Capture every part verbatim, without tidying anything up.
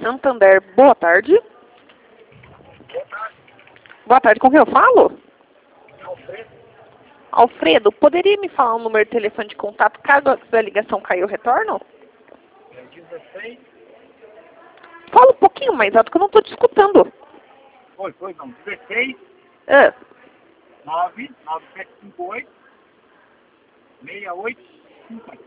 Santander. Boa tarde. Boa tarde. Boa tarde, com quem eu falo? Alfredo. Alfredo, poderia me falar um número de telefone de contato caso a ligação caia eu retorno? É dezesseis. Fala um pouquinho mais alto que eu não estou te escutando. Foi, foi, não. dezesseis, Ah, nove, nove sete cinco oito, seis oito cinco oito.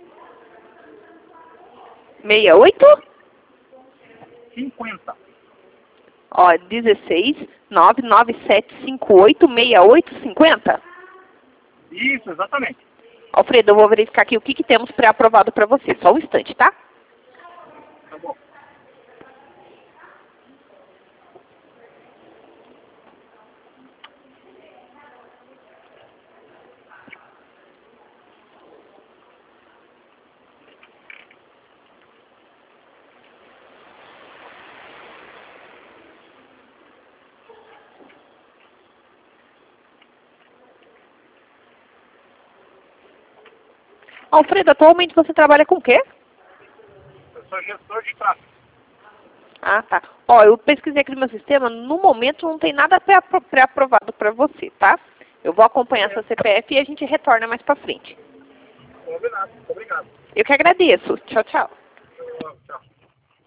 sessenta e oito? cinquenta. Ó, dezesseis, nove nove sete cinco oito, seis oito cinco zero. Isso, exatamente. Alfredo, eu vou verificar aqui o que, que temos pré-aprovado para você. Só um instante, tá? Tá bom. Alfredo, atualmente você trabalha com o quê? Eu sou gestor de tráfego. Ah, tá. Ó, eu pesquisei aqui no meu sistema, no momento não tem nada pré-apro- pré-aprovado para você, tá? Eu vou acompanhar seu C P F e a gente retorna mais pra frente. Combinado. Obrigado. Eu que agradeço. Tchau, tchau.